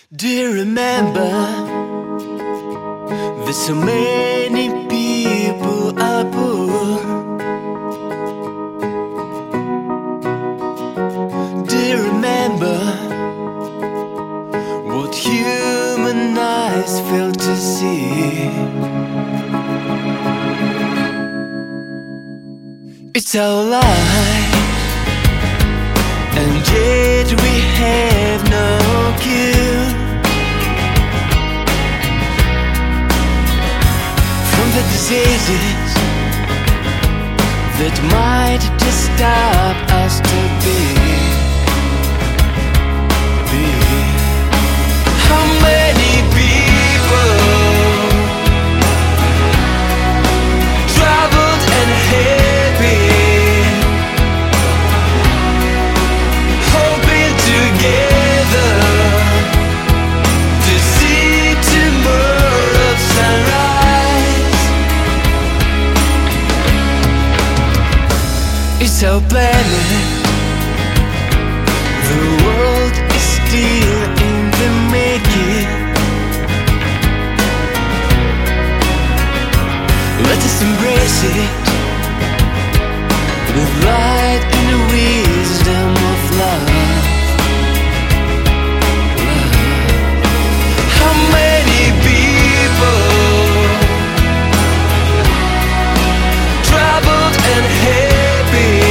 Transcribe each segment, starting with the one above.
Do you remember? There's so many people are poor. Do you remember what human eyes fail to see? It's our life, and yet we have no cure from the diseases that might disturb us to be. How many people troubled and happy, hoping together to see tomorrow's sunrise. It's our planet, the world is still in the making. Let us embrace it with light and the wisdom of love. How many people troubled and happy,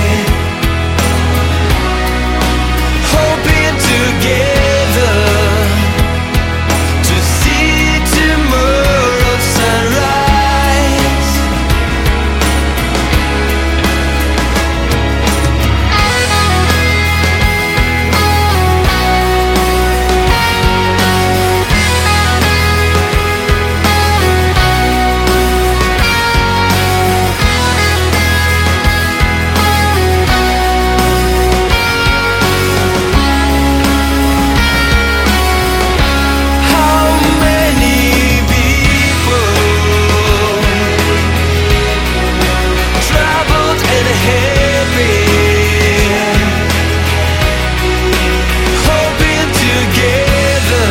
hoping together to see tomorrow's sunrise. How many people troubled and happy, hoping together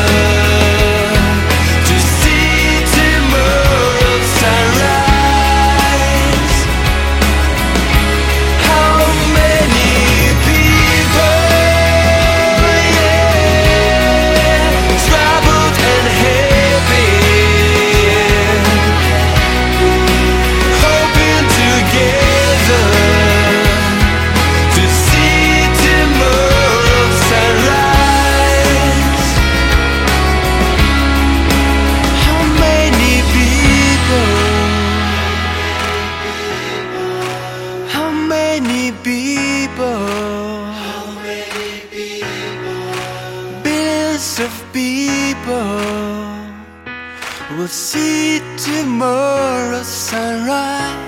to see tomorrow's sunrise. How many people, troubled and happy, hoping together to see tomorrow's sunrise. How many people, how many people, billions of people will see tomorrow's sunrise.